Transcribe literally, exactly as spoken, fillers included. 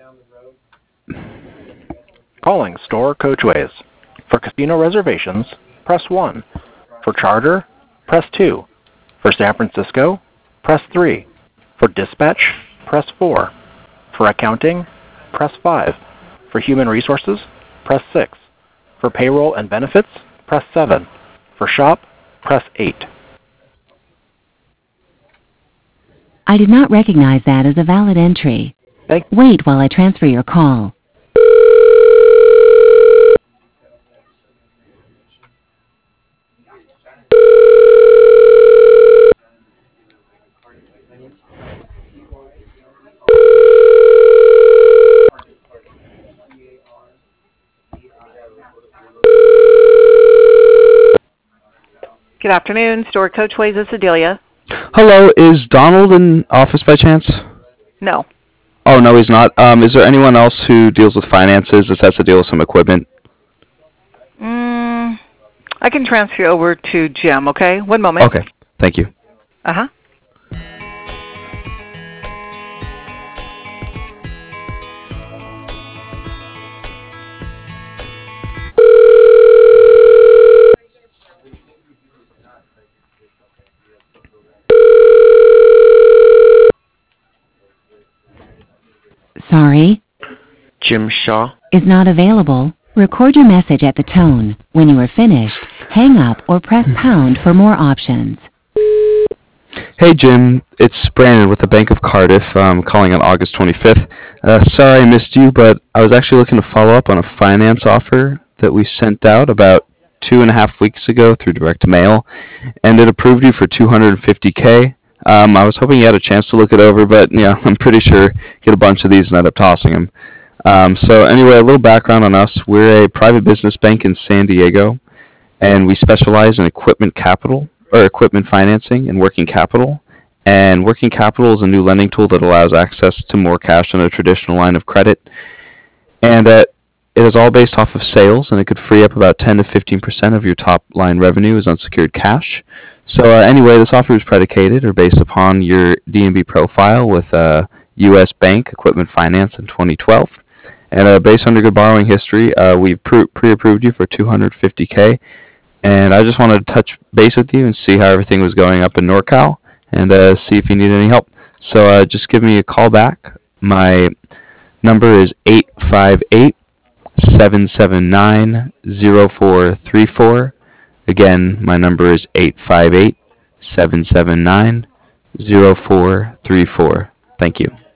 Calling Store Coachways. For casino reservations, press one. For charter, press two. For San Francisco, press three. For dispatch, press four. For accounting, press five. For human resources, press six. For payroll and benefits, press seven. For shop, press eight. I did not recognize that as a valid entry. Thank Wait while I transfer your call. Good afternoon, Store Coachways. This is Adelia. Hello, is Donald in office by chance? No. Oh, no, he's not. Um, is there anyone else who deals with finances? This has to deal with some equipment. Mm, I can transfer you over to Jim, okay? One moment. Okay, thank you. Uh-huh. Sorry, Jim Shaw. is not available. Record your message at the tone. When you are finished, hang up or press pound for more options. Hey, Jim. It's Brandon with the Bank of Cardiff. I'm calling on August twenty-fifth. Uh, sorry I missed you, but I was actually looking to follow up on a finance offer that we sent out about two and a half weeks ago through direct mail, and it approved you for two hundred fifty K. Um, I was hoping you had a chance to look it over, but yeah, I'm pretty sure you get a bunch of these and end up tossing them. Um, so anyway, a little background on us. We're a private business bank in San Diego, and we specialize in equipment capital, or equipment financing and working capital. And working capital is a new lending tool that allows access to more cash than a traditional line of credit. And uh, it is all based off of sales, and it could free up about ten to fifteen percent of your top line revenue as unsecured cash. So uh, anyway, this offer is predicated or based upon your D N B profile with uh, U S Bank Equipment Finance in twenty twelve. And uh, based on your good borrowing history, uh, we've pre- pre-approved you for two hundred fifty K. And I just wanted to touch base with you and see how everything was going up in NorCal and uh, see if you need any help. So uh, just give me a call back. My number is eight five eight, seven seven nine, zero four three four. Again, my number is eight five eight, seven seven nine, zero four three four. Thank you.